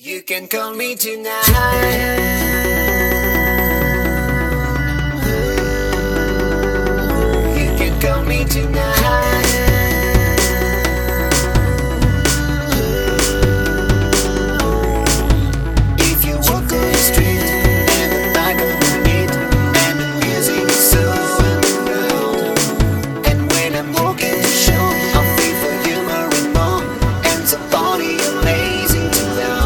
You can call me tonight. You can call me tonight. If you walk on the street and the back of the beat and the music is so underground, and when I'm walking the show, I feel for humor and more, and the body amazing to know.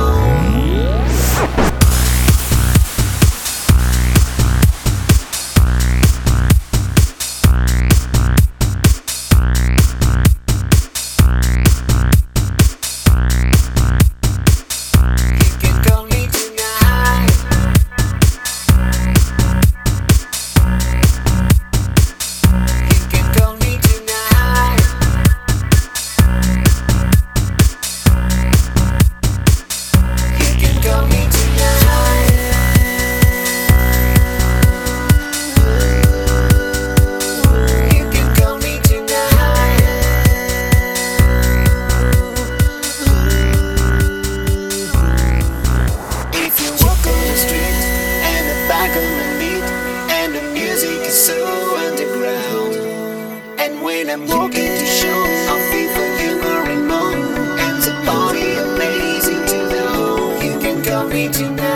So underground, and when I'm walking to show, I feel for humor and more, and the body amazing to know. You can call me tonight.